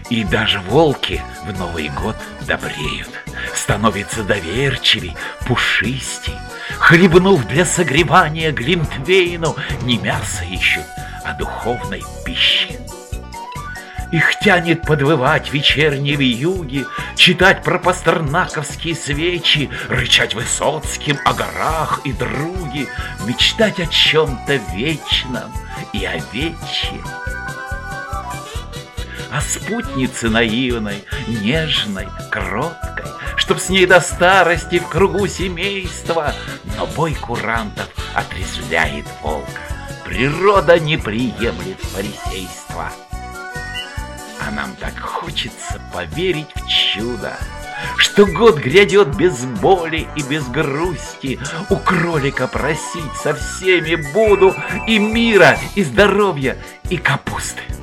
И даже волки в Новый год добреют, становятся доверчивей, пушистей. Хлебнув для согревания глинтвейну, не мясо ищут, а духовной пищи. Их тянет подвывать вечерние вьюги, читать про пастернаковские свечи, рычать Высоцким о горах и друге, мечтать о чем-то вечном и овечьем. О спутнице наивной, нежной, кроткой, чтоб с ней до старости в кругу семейства. Но бой курантов отрезвляет волка, природа не приемлет фарисейства. А нам так хочется поверить в чудо, что год грядет без боли и без грусти. У кролика просить со всеми буду и мира, и здоровья, и капусты.